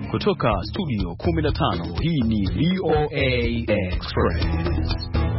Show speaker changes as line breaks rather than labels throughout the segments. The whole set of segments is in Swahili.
Kutoka studio 15, hii ni VOA Express.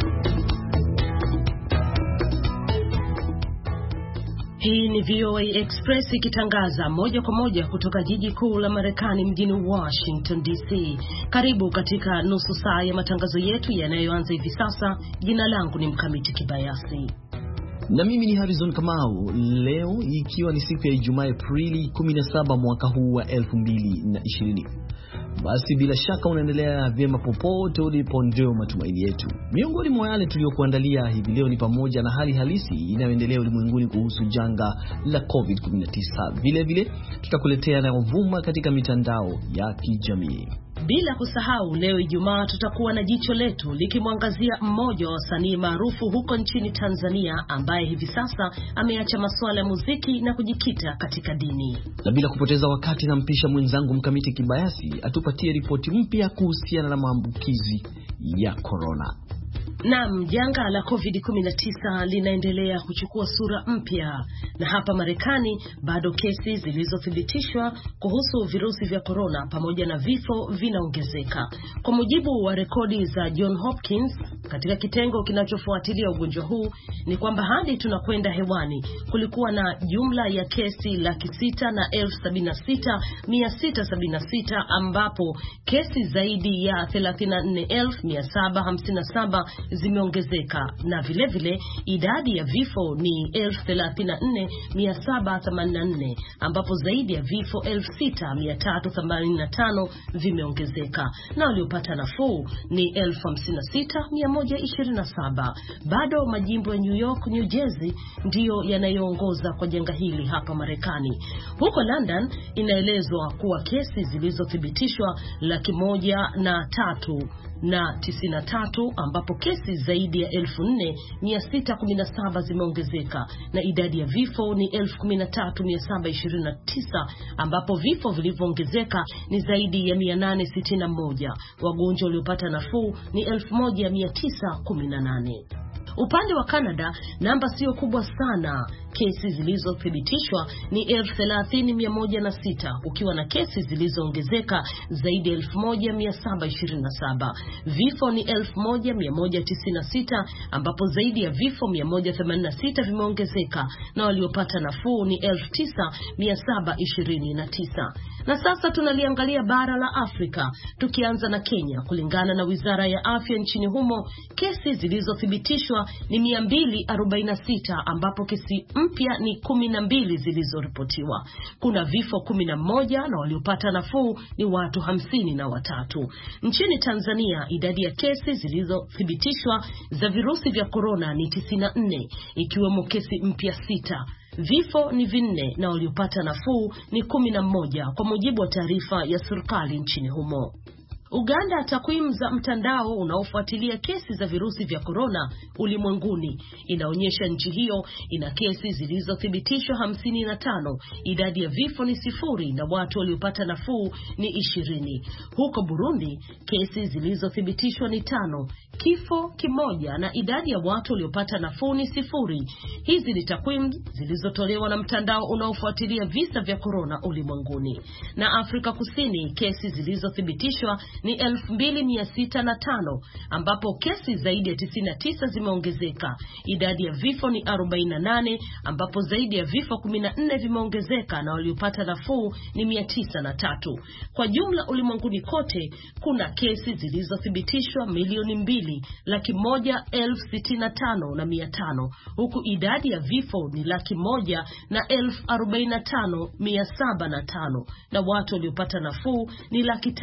Hii ni VOA Express ikitangaza moja kwa moja kutoka jiji kuu la Marekani mjini Washington DC. Karibu katika nusu saa ya matangazo yetu yanayoanza hivi sasa. Jina langu ni Mkamiti Kibayasi.
Na mimi ni Harrison Kamau. Leo ikiwa ni siku ya Ijumaa, Aprili 17 mwaka huu wa 2020. Basi bila shaka unaendelea vyema popote ulipo, ndio matumaini yetu. Miongoni mwa yale tuliyokuandalia hivi leo ni pamoja na hali halisi inayoendelea ulimwenguni kuhusu janga la COVID-19. Vile vile tutakuletea yanayovuma katika mitandao ya kijamii.
Bila kusahau leo Ijumaa tutakuwa na jicho letu likimwangazia mmoja wa wasanii maarufu huko nchini Tanzania ambaye hivi sasa ameacha masuala ya muziki na kujikita katika dini.
Na bila kupoteza wakati, nampisha mwenzangu Mkamiti Kibayasi atupatie ripoti mpya kuhusiana na maambukizi ya corona.
Naam, janga la COVID-19 linaendelea kuchukua sura mpya, na hapa Marekani bado kesi zilizothibitishwa kuhusu virusi vya corona pamoja na vifo vinaongezeka. Kwa mujibu wa rekodi za John Hopkins katika kitengo kinachofuatilia ugonjwa huu, ni kwamba hadi tunakwenda hewani kulikuwa na jumla ya kesi 676,676 ambapo kesi zaidi ya 34,757 zimeongezeka, na vile vile idadi ya vifo ni 34,784 ambapo zaidi ya vifo 6,385 vimeongezeka, na waliopata nafuu ni 56,127. Bado majimbo ya New York, New Jersey ndiyo yanayoongoza kwa janga hili hapa Marekani. Huko London inaelezwa kuwa kesi zilizothibitishwa 103,093 ambapo kesi zaidi ya 4,617 zimeongezeka, na idadi ya vifo ni 13,729 ambapo vifo vilivyoongezeka ni zaidi ya 861. Wagonjwa waliopata nafuu ni 1,918. Upande wa Canada namba sio kubwa sana. Kesi zilizothibitishwa ni 30,106 ukiwa na kesi zilizoongezeka zaidi ya 1,727. Vifo ni 1,196 ambapo zaidi ya vifo 186 vimeongezeka, na waliopata nafuu ni 9,729. Na sasa tunaliangalia bara la Afrika, tukianza na Kenya. Kulingana na Wizara ya Afya nchini humo, kesi zilizothibitishwa ni 246 ambapo kesi mpya ni 12 zilizoripotiwa. Kuna vifo 11 na waliopata nafuu ni watu 53. Nchini Tanzania idadi ya kesi zilizothibitishwa za virusi vya corona ni 94 ikiwemo kesi mpya 6. Vifo ni 4 na waliopata nafuu ni 11 kwa mujibu wa taarifa ya serikali nchini humo. Uganda, takwimu za mtandao unaofuatilia kesi za virusi vya corona ulimwenguni inaonyesha nchi hiyo ina kesi zilizothibitishwa 55, idadi ya vifo ni 0 na watu waliopata nafuu ni 20. Huko Burundi kesi zilizothibitishwa ni 5, kifo 1 na idadi ya watu waliopata nafuu ni 0. Hizi ni takwimu zilizotolewa na mtandao unaofuatilia visa vya corona ulimwenguni. Na Afrika Kusini kesi zilizothibitishwa ni 2,605 ambapo kesi zaidi ya 99 zimeongezeka. Idadi ya vifo ni 48 ambapo zaidi ya vifo 14 vimeongezeka, na waliopata nafuu ni 903. Kwa jumla ulimwenguni kote kuna kesi zilizothibitishwa 2,101,065,500 huku idadi ya vifo ni 1,145,705 na watu waliopata nafuu ni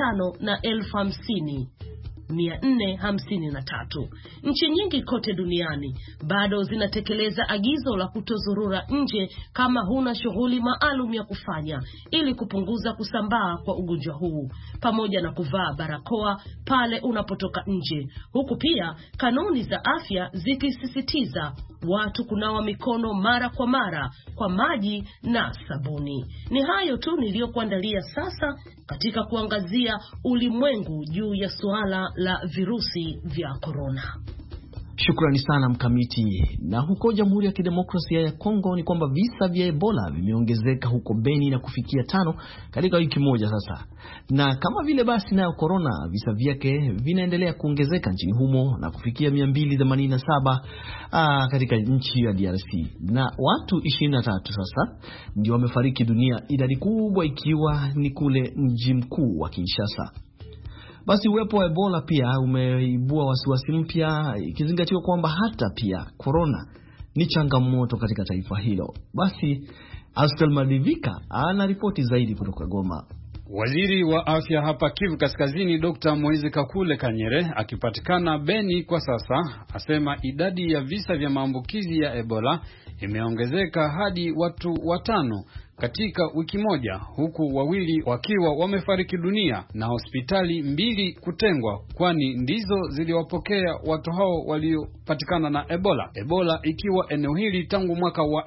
550,453. Nchi nyingi kote duniani bado zinatekeleza agizo la kutozurura nje kama huna shughuli maalum ya kufanya ili kupunguza kusambaa kwa ugonjwa huu, pamoja na kuvaa barakoa pale unapotoka nje, huku pia kanuni za afya zikisisitiza watu kunawa mikono mara kwa mara kwa maji na sabuni. Ni hayo tu niliyokuandalia sasa katika kuangazia ulimwengu juu ya suala la virusi vya corona.
Shukrani sana Mkamiti. Na huko Jamhuri ya Kidemokrasia ya Kongo ni kwamba visa vya Ebola vimeongezeka huko Beni na kufikia 5 katika wiki moja sasa. Na kama vile basi nayo corona, visa vyake vinaendelea kuongezeka nchini humo na kufikia 287 katika nchi ya DRC. Na watu 23 sasa ndio wamefariki dunia, idadi kubwa ikiwa ni kule mji mkuu wa Kinshasa. Basi uwepo wa Ebola pia umeibua wasiwasi mpya, ikizingatiwa kwamba hata pia corona ni changamoto katika taifa hilo. Basi Astel Malivika ana ripoti zaidi kutoka Goma.
Waziri wa afya hapa Kivu Kaskazini, Dr. Moise Kakule Kanyere, akipatikana Beni kwa sasa, asema idadi ya visa vya maambukizi ya Ebola imeongezeka hadi watu 5 katika wiki moja, huku 2 wakiwa wamefariki dunia na hospitali 2 kutengwa, kwani ndizo ziliwapokea watu hao waliopatikana na Ebola. Ebola ikiwa eneo hili tangu mwaka wa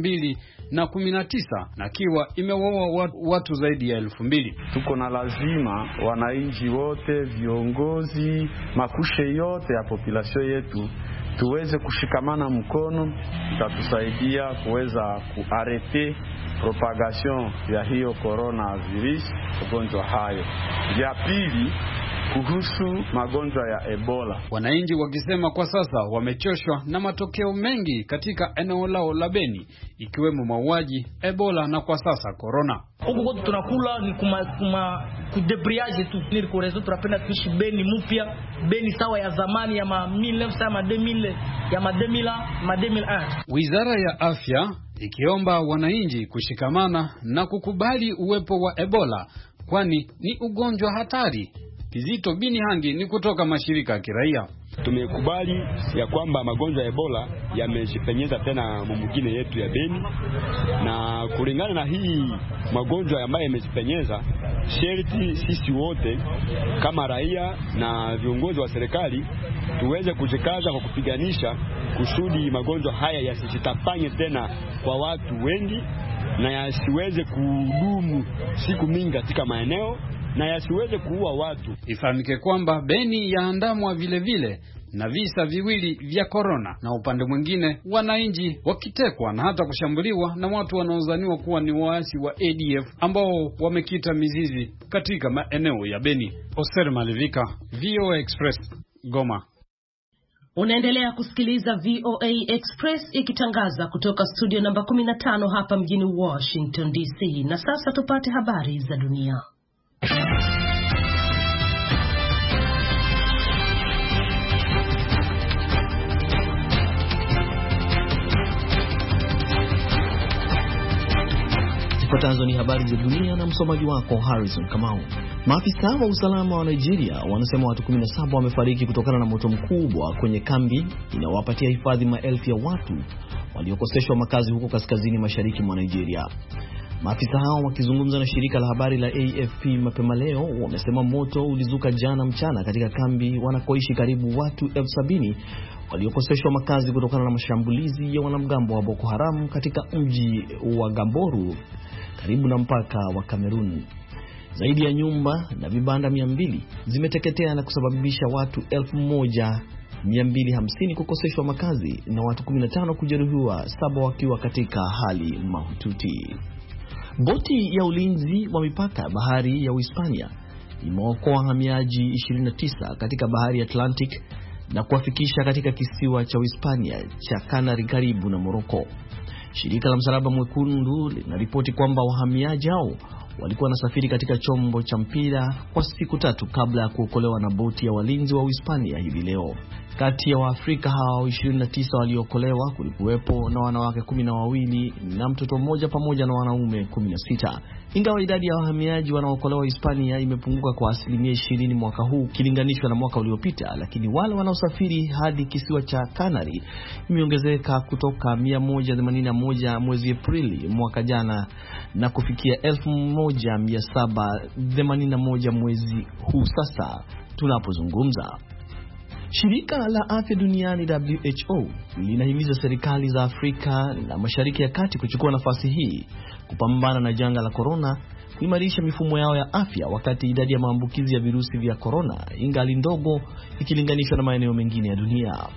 2019 na kiwa imewaua watu zaidi ya 2000.
Tuko na lazima wananchi wote, viongozi, makushe yote ya population yetu tuweze kushikamana mkono, itatusaidia kuweza kuarete propagation ya hiyo coronavirus, ugonjwa hayo. Ya pili, kuhusu magonjwa ya Ebola,
wananchi wakisema kwa sasa wamechoshwa na matokeo mengi katika eneo lao la Beni, ikiwemo mauaji, Ebola na kwa sasa corona.
Huko kote tunakula ni kudebriage tu, ni kurezo tunapenda tuishi Beni mpya, Beni sawa ya zamani ya 1900 ma 2000 ya 2001.
Wizara ya Afya ikiomba wananchi kushikamana na kukubali uwepo wa Ebola, kwani ni ugonjwa hatari. Kizito Binihangi ni kutoka mashirika ya kiraia.
Tumekubali ya kwamba magonjwa ya Ebola yamejipenyeza tena mwingine yetu ya Beni, na kulingana na hii magonjwa ambayo yamejipenyeza, sherti sisi wote kama raia na viongozi wa serikali tuweze kujikaza kwa kupiganisha kusudi magonjwa haya yasitapanye tena kwa watu wengi na yasiweze kudumu siku mingi katika maeneo na yasiweze kuua watu.
Ifahamike kwamba Beni yaandamwa vile vile na visa 2 vya corona, na upande mwingine wananchi wakitekwa na hata kushambuliwa na watu wanaozaniwa kuwa ni waasi wa ADF ambao wamekita mizizi katika maeneo ya Beni. Oser Malivika, VOA Express, Goma.
Unaendelea kusikiliza VOA Express ikitangaza kutoka studio namba 15 hapa mjini Washington DC. Na sasa tupate habari za dunia.
Zifuatazo ni habari za dunia na msomaji wako Harrison Kamau. Maafisa wa usalama wa Nigeria wanasema watu 17 wamefariki kutokana na moto mkubwa kwenye kambi inayowapatia hifadhi maelfu ya watu waliokoseshwa makazi huko kaskazini mashariki mwa Nigeria. Maafisa hao wakizungumza na shirika la habari la AFP mapema leo wamesema moto ulizuka jana mchana katika kambi wanakoishi karibu watu 70,000 waliokoseshwa makazi kutokana na mashambulizi ya wanamgambo wa Boko Haram katika mji wa Gamboru karibu na mpaka wa Cameroon. Zaidi ya nyumba na vibanda 200 zimeteketea na kusababisha watu 1250 kukoseshwa makazi na watu 15 kujeruhiwa, 7 wakiwa katika hali mahututi. Boti ya ulinzi wa mipaka bahari ya Uhispania imeokoa wahamiaji 29 katika bahari ya Atlantic na kuwafikisha katika kisiwa cha Uhispania cha Canary karibu na Morocco. Shirika la Msalaba Mwekundu linaripoti kwamba wahamiaji hao walikuwa wanasafiri katika chombo cha mpira kwa siku 3 kabla ya kuokolewa na boti ya walinzi wa Uhispania hivi leo. Kati ya Waafrika hao 29 waliokolewa kulikuwepo na wanawake 12 na mtoto mmoja pamoja na wanaume 16. Ingawa idadi ya wahamiaji wanaokolewa Hispania imepunguka kwa 20% mwaka huu kilinganishwa na mwaka uliopita, lakini wale wanaosafiri hadi kisiwa cha Canary imeongezeka kutoka 181 mwezi Aprili mwaka jana na kufikia 1781 mwezi huu sasa tunapozungumza. Shirika la Afya Duniani WHO linahimiza serikali za Afrika na Mashariki ya Kati kuchukua nafasi hii kupambana na janga la corona, kuimarisha mifumo yao ya afya wakati idadi ya maambukizi ya virusi vya corona ingali ndogo ikilinganishwa na maeneo mengine ya dunia.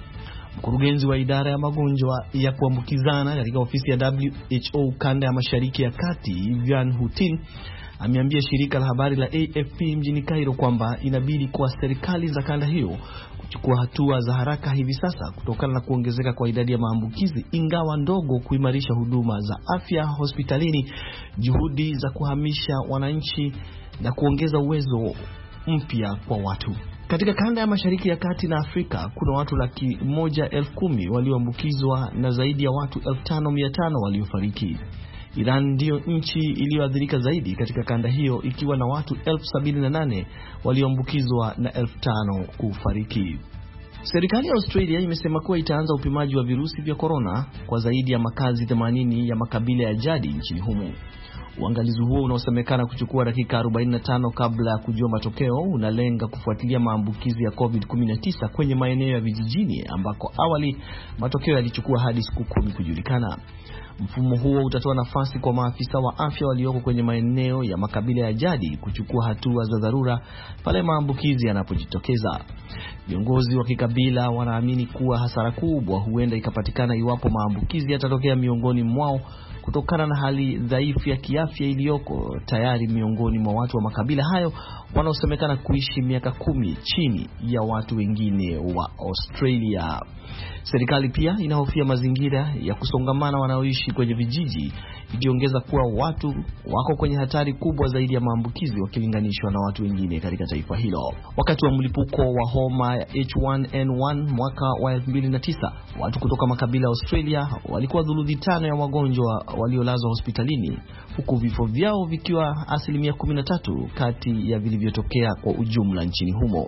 Mkurugenzi wa idara ya magonjwa ya kuambukizana katika ofisi ya WHO kanda ya Mashariki ya Kati, Vivian Hutin, ameambia shirika la habari la AFP mjini Cairo kwamba inabidi kwa serikali za kanda hiyo kuchukua hatua za haraka hivi sasa kutokana na kuongezeka kwa idadi ya maambukizi, ingawa ndogo, kuimarisha huduma za afya hospitalini, juhudi za kuhamisha wananchi na kuongeza uwezo mpya kwa watu. Katika kanda ya Mashariki ya Kati na Afrika kuna watu 110,000 walioambukizwa na zaidi ya watu 5,500 waliofariki. Iran ndio nchi iliyoathirika zaidi katika kanda hiyo ikiwa na watu 78,000 walioambukizwa na 5,000 kufariki. Serikali ya Australia imesema kuwa itaanza upimaji wa virusi vya corona kwa zaidi ya makazi 80 ya makabila ya jadi nchini humo. Uangalizi huo unaosemekana kuchukua dakika 45 kabla ya kujua matokeo unalenga kufuatilia maambukizi ya COVID-19 kwenye maeneo ya vijijini ambako awali matokeo yalichukua hadi siku 10 kujulikana. Mfumo huo utatoa nafasi kwa maafisa wa afya walioko kwenye maeneo ya makabila ya jadi kuchukua hatua za dharura pale maambukizi yanapojitokeza. Viongozi wa kikabila wanaamini kuwa hasara kubwa huenda ikapatikana iwapo maambukizi yatatokea miongoni mwao kutokana na hali dhaifu ya kiafya iliyoko tayari miongoni mwa watu wa makabila hayo wanaosemekana kuishi miaka 10 chini ya watu wengine wa Australia. Serikali pia inahofia mazingira ya kusongamana wanaoishi kwenye vijiji, ikiongeza kuwa watu wako kwenye hatari kubwa zaidi ya maambukizi wakilinganishwa na watu wengine katika taifa hilo. Wakati wa mlipuko wa homa ya H1N1 mwaka wa 2009, watu kutoka makabila ya Australia walikuwa thuluthi 5 ya wagonjwa waliolazwa hospitalini, huku vifo vyao vikiwa 13% kati ya vilivyotokea kwa ujumla nchini humo.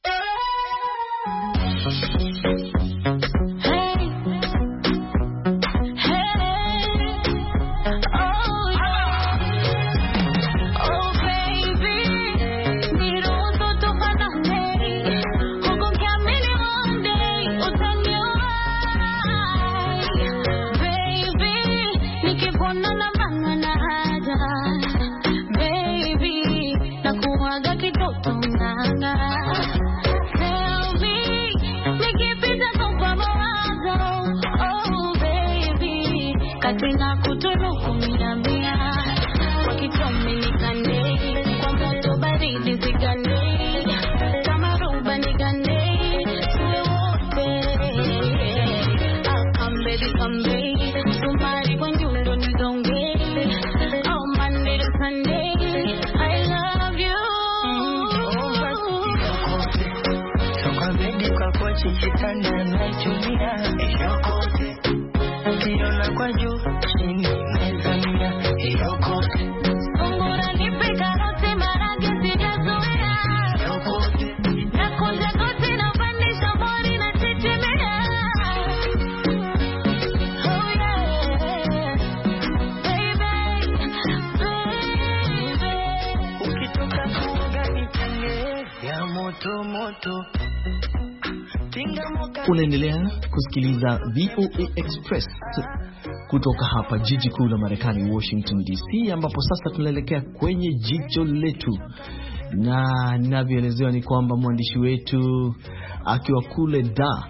Unaendelea kusikiliza VOA Express kutoka hapa jiji kuu la Marekani, Washington DC, ambapo sasa tunaelekea kwenye jicho letu. Na ninavyoelezewa ni kwamba mwandishi wetu akiwa kule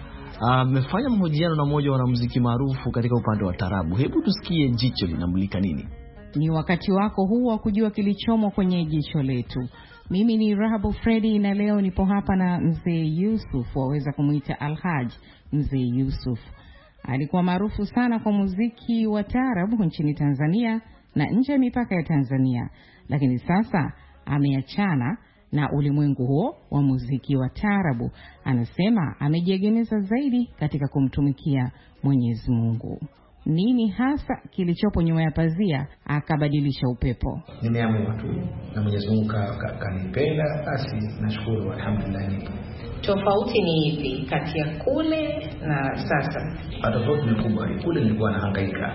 amefanya mahojiano na mmoja wa wanamuziki maarufu katika upande wa tarabu. Hebu tusikie jicho linamulika nini.
Ni wakati wako huu wa kujua kilichomo kwenye jicho letu. Mimi ni Rahabu Fredi na leo nipo hapa na Mzee Yusuf, waweza kumuita Alhaj. Mzee Yusuf alikuwa maarufu sana kwa muziki wa taarabu nchini Tanzania na nje ya mipaka ya Tanzania, lakini sasa ameachana na ulimwengu huo wa muziki wa taarabu. Anasema amejiegemeza zaidi katika kumtumikia Mwenyezi Mungu. Nini hasa kilichopo nyuma ya pazia akabadilisha upepo?
Nimeamua tu na Mwenyezi Mungu kanipenda, basi nashukuru, alhamdulillah.
Tofauti ni ipi kati ya kule na sasa?
Tofauti ni kubwa. Kule nilikuwa nahangaika,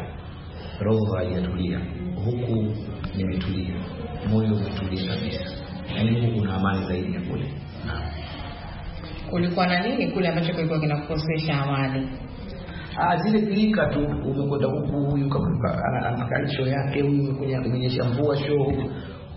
roho haijatulia, huku nimetulia, moyo umetulia kabisa. Yaani huku kuna amani zaidi ya kule.
Kulikuwa na nini kule ambacho kilikuwa kinakukosesha amani?
Zile pilika tu, umekwenda huku, huyu kama ana show yake, huyu kumenyesha mvua show,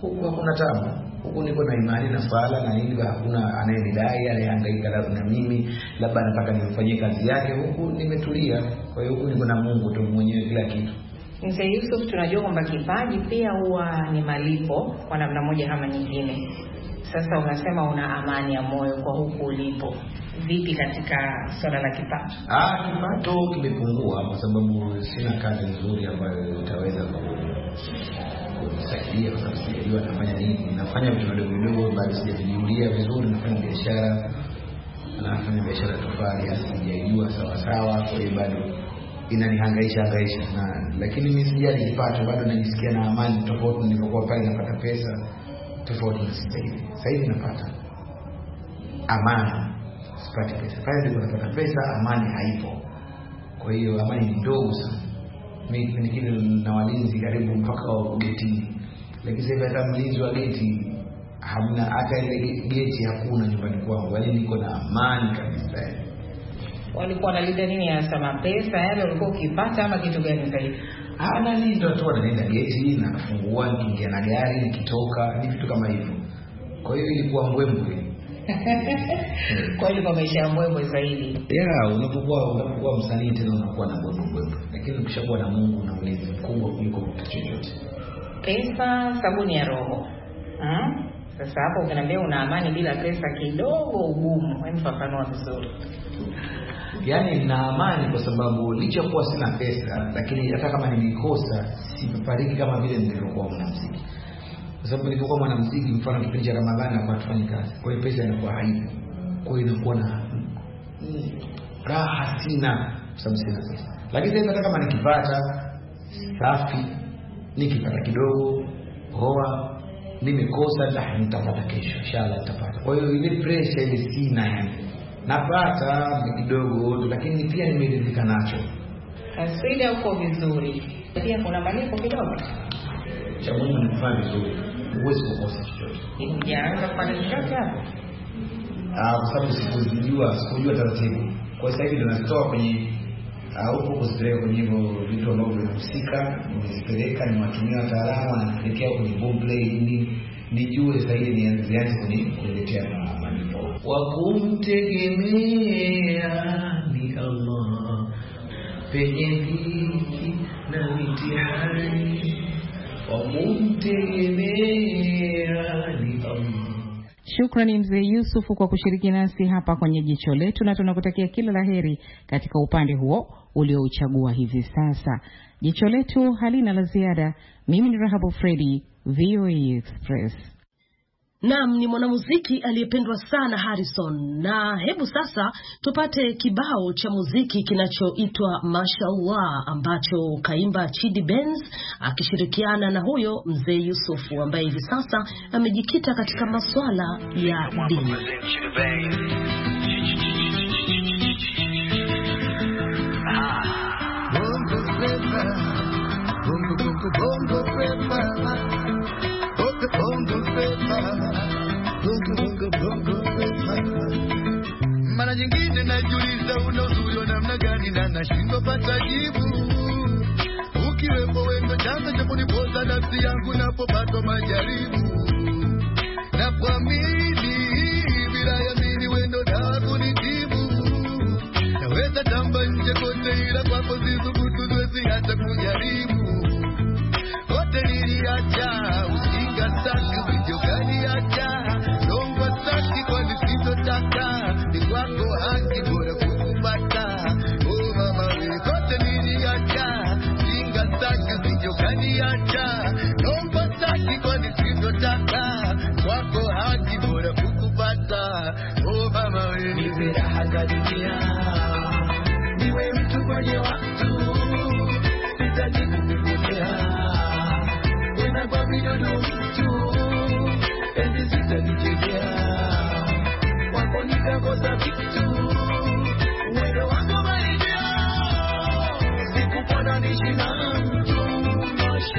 huku hakuna tabu. Huku niko na imani na swala na nini, hakuna anayenidai anayehangaika na mimi labda anataka nimfanyie kazi yake. Huku nimetulia. Kwa hiyo huku niko na Mungu tu mwenyewe kila kitu.
Mzee Yusuf, tunajua kwamba kipaji pia huwa ni malipo kwa namna moja kama nyingine. Sasa unasema una amani ya moyo kwa huku ulipo. Vipi katika swala la kipato?
Kipato kimepungua kwa sababu sina kazi nzuri ambayo itaweza kusaidia, kwa sababu sijajua nafanya nini. Nafanya vitu vidogo bado sijajijulia vizuri. Nafanya biashara tofauti, sijajua sawa sawa, kwa hiyo bado inanihangaisha sana. Lakini mimi sijali kipato, bado najisikia na amani tofauti nilipokuwa pale napata pesa tofauti na sasa hivi. Sasa hivi napata amani, sipati pesa. Pale nilipo napata pesa, amani haipo. Kwa hiyo amani ni ndogo sana. Mimi nikile na walinzi karibu mpaka wa geti. Lakini sasa hata mlinzi wa geti hamna, hata ile geti hakuna nyumbani kwangu. Bali niko na amani kabisa.
Walikuwa wanalinda nini hasa, mapesa yale walikuwa ukipata ama kitu gani zaidi?
Nani ndio watu wanalinda geti na kufungua, nikiingia na gari nikitoka, ni vitu kama hivyo. Kwa hiyo ilikuwa mbwembwe.
Kwa hiyo kwa maisha ya mbwembwe zaidi.
Unapokuwa msanii tena unakuwa na mbwembwe. Lakini ukishakuwa na Mungu na ulinzi mkubwa kuliko kitu chochote.
Pesa sabuni ya roho. Sasa hapo ukiniambia una amani bila pesa kidogo ugumu, mfafanua vizuri.
Yaani nina amani kwa sababu licha kuwa sina pesa, lakini hata kama nilikosa sifariki kama vile nilivyokuwa mwanamuziki. Kwa sababu nilipokuwa mwanamuziki, mfano kipindi cha Ramadhani na tufanye kazi, kwa hiyo pesa inakuwa haipo. Kwa hiyo inakuwa na raha sina, kwa sababu sina pesa. Lakini sasa hata kama nikipata safi, nikipata kidogo hoa, nimekosa nitapata kesho, inshallah nitapata. Kwa hiyo ile pressure ile sina yani. Napata kidogo lakini pia nimeridhika nacho.
Asili uko vizuri. Pia kuna malipo kidogo.
Cha Mungu ni kufanya vizuri. Huwezi kukosa chochote.
Unaanza kufanya chochote hapo?
Kwa sababu sikujua taratibu. Kwa sasa hivi tunatoa kwenye huko kuzipeleka kwenye hivyo vitu ambavyo vinahusika, nimezipeleka, nimewatumia wataalamu wanapelekea kwenye Boomplay ili nijue sasa hivi nianze kuletea malipo. Wa kumtegemea ni Allah, penye dhiki na mitihani. Wa kumtegemea ni Allah.
Shukrani Mzee Yusuf kwa kushiriki nasi hapa kwenye jicho letu, na tunakutakia kila laheri katika upande huo uliouchagua hivi sasa. Jicho letu halina la ziada. Mimi ni Rahabu Fredi, VOA Express.
Naam, ni mwanamuziki aliyependwa sana Harrison. Na hebu sasa tupate kibao cha muziki kinachoitwa Mashallah ambacho kaimba Chidi Benz akishirikiana na huyo Mzee Yusuf ambaye hivi sasa amejikita katika masuala ya dini.
Mara nyingine najiuliza una uzuri wa namna gani na nashindwa pata jibu. Ukiwepo wewe chanzo cha kunipoza nafsi yangu napopatwa majaribu. Na kuamini bila yamini wendo na kunitibu. Naweza tamba nje kote ila kwako sithubutu siwezi hata kujaribu. Kote niliacha ujinga saki video gani acha. Lomba saki kwa nisitotaka. Ni kwako haki bora kukupata. Oh mama we kote niliacha ujinga saki video gani acha. Lomba saki kwa nisitotaka. Kwako haki bora kukupata. Oh mama we nipe raha za dunia. Niwe mtu kwenye watu. Sitaki kukupotea. Kwa miono mtu ezi sitanichekea. Wako nikakosa vitu uwendo wako maeneo. Sikupona nishi na mtu.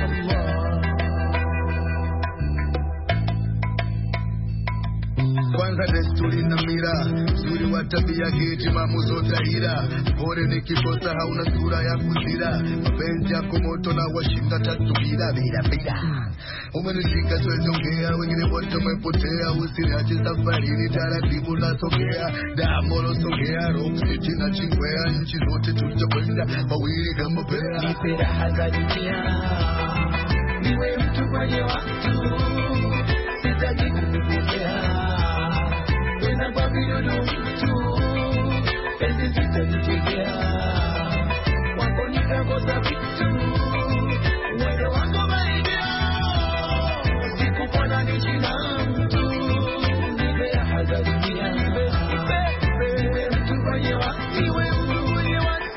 Mashallah. na desturi na mira, zuri wa tabia geti mamuzo tahira, pore nikikosa hauna sura ya kuzira, mapenzi yako moto na washinda tatu bila. Umenishika siwezi ongea, wengine wote wamepotea, usiniache safarini taratibu nasogea, damolo sogea, Rock City na Chingwea, nchi zote tutakwenda wawili kama pea.
Nipe raha za dunia, niwe mtu kwenye watu, sitaki kukupokea, wena kwa vidodo mtu, pezi sitajitegea, wako nikakosa vitu, mwendo wako maidia, sikupona nishina mtu, nipe raha za dunia, niwe mtu kwenye watu, niwe mtu kwenye watu.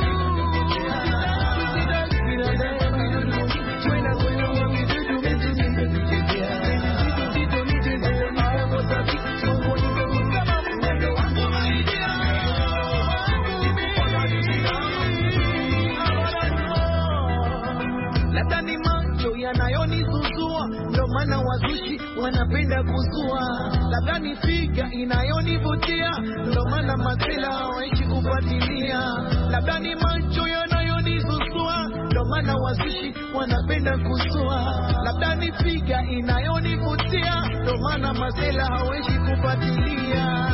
Yanayonizuzua ndo maana wazushi wanapenda kuzua, labda ni figa inayonivutia ndo maana masela hawaishi kufuatilia, labda ni macho yanayonizuzua ndo maana wazushi wanapenda kuzua, labda ni figa inayonivutia ndo maana masela hawaishi kufuatilia.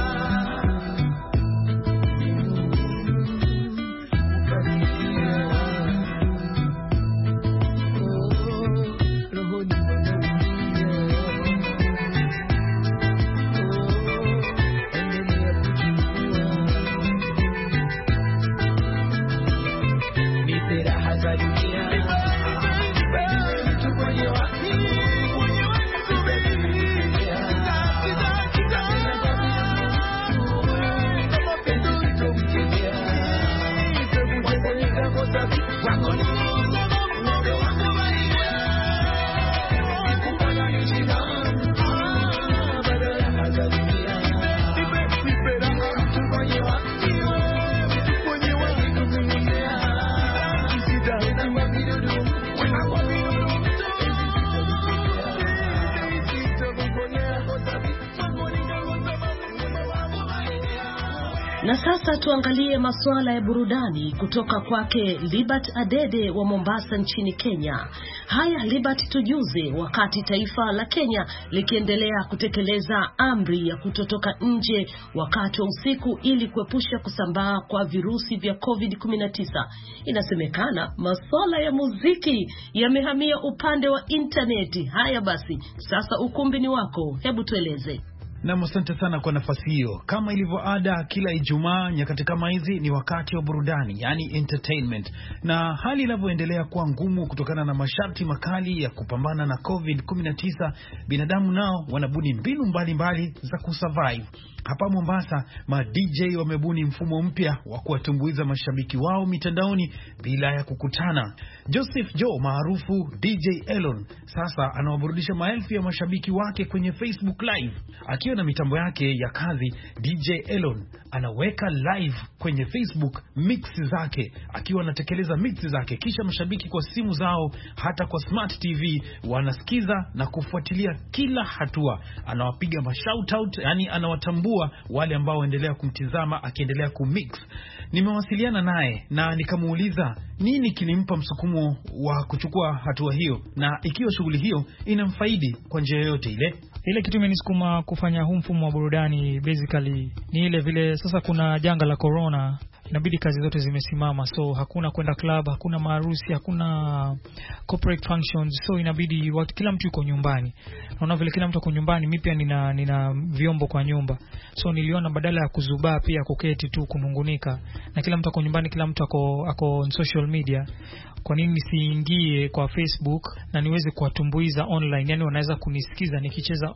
Na sasa tuangalie masuala ya burudani kutoka kwake Libert Adede wa Mombasa nchini Kenya. Haya Libert, tujuze, wakati taifa la Kenya likiendelea kutekeleza amri ya kutotoka nje wakati wa usiku ili kuepusha kusambaa kwa virusi vya COVID-19, inasemekana masuala ya muziki yamehamia upande wa interneti. Haya basi, sasa ukumbi ni wako, hebu tueleze.
Na asante sana kwa nafasi hiyo. Kama ilivyo ada, kila Ijumaa nyakati kama hizi ni wakati wa burudani, yani entertainment. Na hali inavyoendelea kuwa ngumu kutokana na masharti makali ya kupambana na COVID-19, binadamu nao wanabuni mbinu mbalimbali za kusurvive. Hapa Mombasa, ma DJ wamebuni mfumo mpya wa kuwatumbuiza mashabiki wao mitandaoni bila ya kukutana. Joseph Joe maarufu DJ Elon sasa anawaburudisha maelfu ya mashabiki wake kwenye Facebook Live. Akiwa na mitambo yake ya kazi, DJ Elon anaweka live kwenye Facebook mix zake, akiwa anatekeleza mix zake, kisha mashabiki kwa simu zao hata kwa smart TV wanasikiza na kufuatilia kila hatua. Anawapiga shout out, yani anawatambua wale ambao waendelea kumtizama akiendelea kumix. Nimewasiliana naye na nikamuuliza nini kilimpa msukumo wa kuchukua hatua hiyo, na ikiwa shughuli hiyo inamfaidi kwa njia yoyote ile.
Ile kitu imenisukuma kufanya huu mfumo wa burudani basically ni ile vile sasa kuna janga la corona, inabidi kazi zote zimesimama, so hakuna kwenda club, hakuna maharusi, hakuna corporate functions, so inabidi kila mtu yuko nyumbani. Naona vile kila mtu yuko nyumbani, mimi pia nina vyombo kwa nyumba, so niliona badala ya kuzubaa pia kuketi tu kunungunika, na kila mtu yuko nyumbani, kila mtu ako on social media, kwa nini nisiingie kwa Facebook na niweze kuwatumbuiza online? Yani wanaweza kunisikiza nikicheza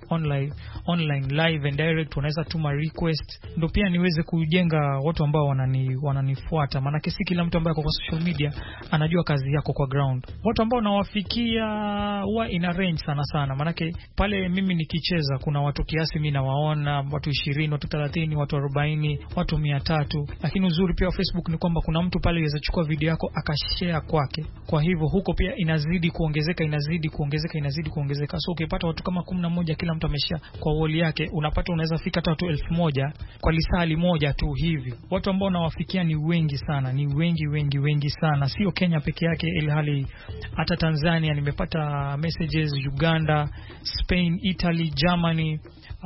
online live and direct, wanaweza tuma request, ndio pia niweze kujenga watu ambao wananifuata, maana si kila mtu ambaye kwa social media anajua kazi yako kwa ground. Watu ambao nawafikia huwa ina range sana, maana pale mimi nikicheza kuna watu kiasi mimi nawaona watu 20 20, watu 30, watu 40, watu 300. Lakini uzuri pia wa Facebook ni kwamba kuna mtu pale anaweza chukua video yako akashare kwake. Kwa hivyo huko pia inazidi kuongezeka. So ukipata watu kama 11 kila mtu ameshare kwa wall yake, unapata unaweza fika hata watu 1000 kwa lisali moja tu hivi. Watu ambao nawafikia ni wengi sana, ni wengi sana. Sio Kenya peke yake, ilhali hata Tanzania nimepata messages, Uganda, Spain, Italy, Germany,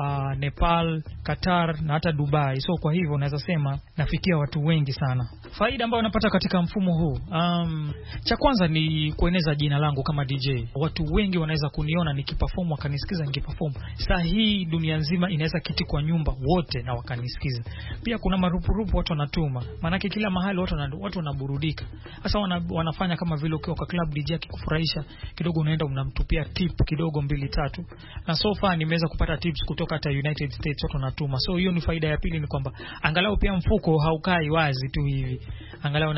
Nepal, Qatar na hata Dubai. So kwa hivyo naweza sema nafikia watu wengi sana. Faida ambayo napata katika mfumo huu, cha kwanza ni kueneza jina langu kama DJ. Watu wengi wanaweza kuniona nikiperform, wakanisikiza nikiperform. Saa hii dunia nzima inaweza kiti kwa nyumba wote na wakanisikiza. Pia kuna marupurupu watu wanatuma. Maana kila mahali watu wanaburudika. Sasa wanafanya kama vile ukiwa kwa club DJ akikufurahisha kidogo unaenda unamtupia tip kidogo 2-3. Na so far nimeweza kupata tips kutoka hata United States watu wanatuma. So hiyo ni faida ya pili, ni kwamba angalau pia mfuko haukai wazi tu hivi. Angalau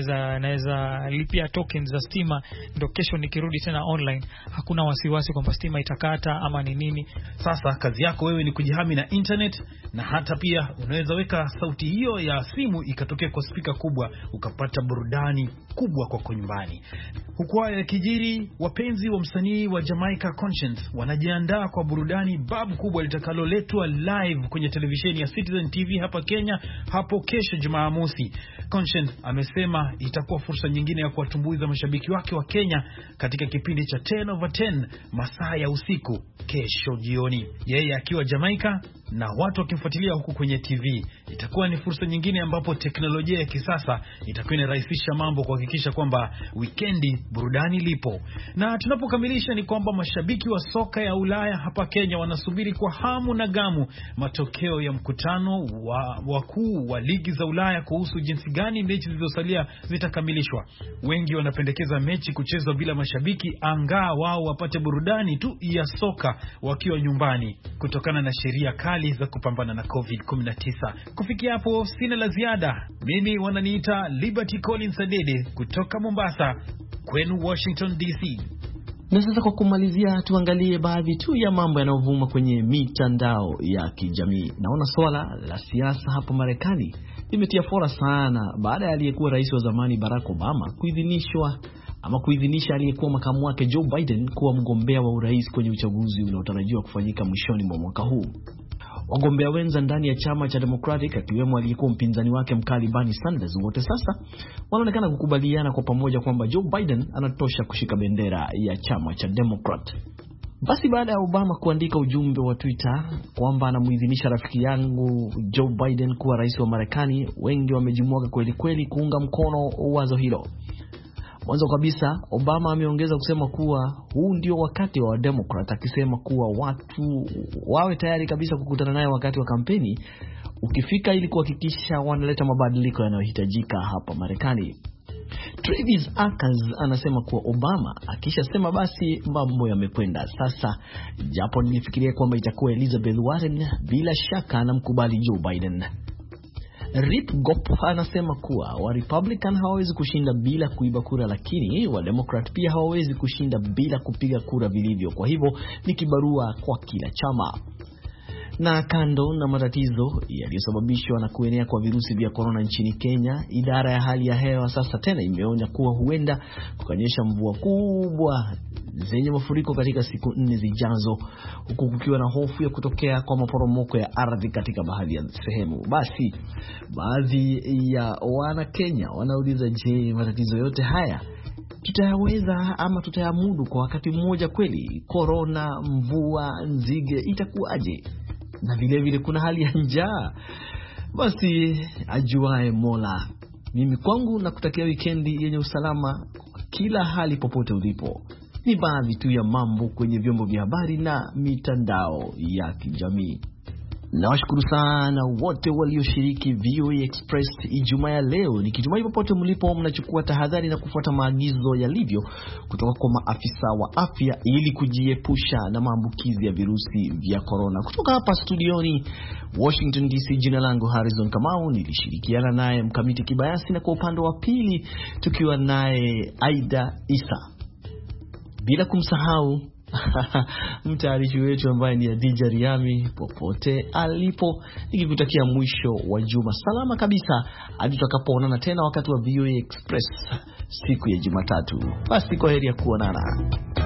naweza lipia tokens za stima, ndio kesho nikirudi tena online hakuna wasiwasi kwamba stima itakata ama ni nini.
Sasa kazi yako wewe ni kujihami na internet, na hata pia unaweza weka sauti hiyo ya simu ikatokea kwa speaker kubwa ukapata burudani kubwa kwa nyumbani. Huku haya kijiri, wapenzi wa msanii wa Jamaica Conscience wanajiandaa kwa burudani babu kubwa litakaloletwa live kwenye televisheni ya Citizen TV hapa Kenya hapo kesho Jumamosi. Conscience amesema itakuwa fursa nyingine ya kuwatumbuiza mashabiki wake wa Kenya katika kipindi cha 10 over 10 masaa ya usiku kesho jioni. Yeye akiwa Jamaica na watu wakimfuatilia huku kwenye TV. Itakuwa ni fursa nyingine ambapo teknolojia ya kisasa itakuwa inarahisisha mambo kuhakikisha kwamba weekendi burudani lipo. Na tunapokamilisha ni kwamba mashabiki wa soka ya Ulaya hapa Kenya wanasubiri kwa hamu na gamu matokeo ya mkutano wa wakuu wa ligi za Ulaya kuhusu jinsi gani mechi zilizosalia zitakamilishwa. Wengi wanapendekeza mechi kuchezwa bila mashabiki, angaa wao wapate burudani tu ya soka wakiwa nyumbani kutokana na sheria kali za kupambana na COVID-19. Kufikia hapo sina la ziada. Mimi wananiita Liberty Collins Adede kutoka Mombasa, kwenu Washington DC.
Na sasa kwa kumalizia, tuangalie baadhi tu ya mambo yanayovuma kwenye mitandao ya kijamii. Naona swala la siasa hapa Marekani limetia fora sana baada ya aliyekuwa rais wa zamani Barack Obama kuidhinisha aliyekuwa makamu wake Joe Biden kuwa mgombea wa urais kwenye uchaguzi unaotarajiwa kufanyika mwishoni mwa mwaka huu. Wagombea wenza ndani ya chama cha Democratic, akiwemo aliyekuwa mpinzani wake mkali Bernie Sanders, wote sasa wanaonekana kukubaliana kwa pamoja kwamba Joe Biden anatosha kushika bendera ya chama cha Democrat. Basi baada ya Obama kuandika ujumbe wa Twitter kwamba anamuidhinisha rafiki yangu Joe Biden kuwa rais wa Marekani, wengi wamejimwaga kweli kweli kuunga mkono wazo hilo. Mwanzo kabisa, Obama ameongeza kusema kuwa huu ndio wakati wa Democrat, akisema kuwa watu wawe tayari kabisa kukutana naye wakati wa kampeni ukifika ili kuhakikisha wanaleta mabadiliko yanayohitajika hapa Marekani. Travis Akers anasema kuwa Obama akishasema basi mambo yamekwenda. Sasa japo nilifikiria kwamba itakuwa Elizabeth Warren, bila shaka anamkubali Joe Biden. Rip Gop anasema kuwa wa Republican hawawezi kushinda bila kuiba kura, lakini wa Democrat pia hawawezi kushinda bila kupiga kura vilivyo. Kwa hivyo ni kibarua kwa kila chama. Na kando na matatizo yaliyosababishwa na kuenea kwa virusi vya corona nchini Kenya, idara ya hali ya hewa sasa tena imeonya kuwa huenda kukanyesha mvua kubwa zenye mafuriko katika siku 4 zijazo, huku kukiwa na hofu ya kutokea kwa maporomoko ya ardhi katika baadhi ya sehemu. Basi baadhi ya wana Kenya wanauliza, je, matatizo yote haya tutayaweza ama tutayamudu kwa wakati mmoja kweli? Corona, mvua, nzige, itakuwaje? Na vile vile kuna hali ya njaa. Basi ajuae Mola. Mimi kwangu na kutakia wikendi yenye usalama kila hali popote ulipo. Ni baadhi tu ya mambo kwenye vyombo vya habari na mitandao ya kijamii. Nawashukuru sana wote walioshiriki VOA Express Ijumaa ya leo. Nikitumai popote mlipo mnachukua tahadhari na kufuata maagizo yalivyo kutoka kwa maafisa wa afya ili kujiepusha na maambukizi ya virusi vya corona. Kutoka hapa studioni Washington DC, jina langu Harrison Kamau, nilishirikiana naye Mkamiti Kibayasi, na kwa upande wa pili tukiwa naye Aida Isa. Bila kumsahau mtayarishi wetu ambaye ni Adija Riami, popote alipo, nikikutakia mwisho wa juma salama kabisa hadi tutakapoonana tena wakati wa VOA Express siku ya Jumatatu. Basi kwa heri ya kuonana.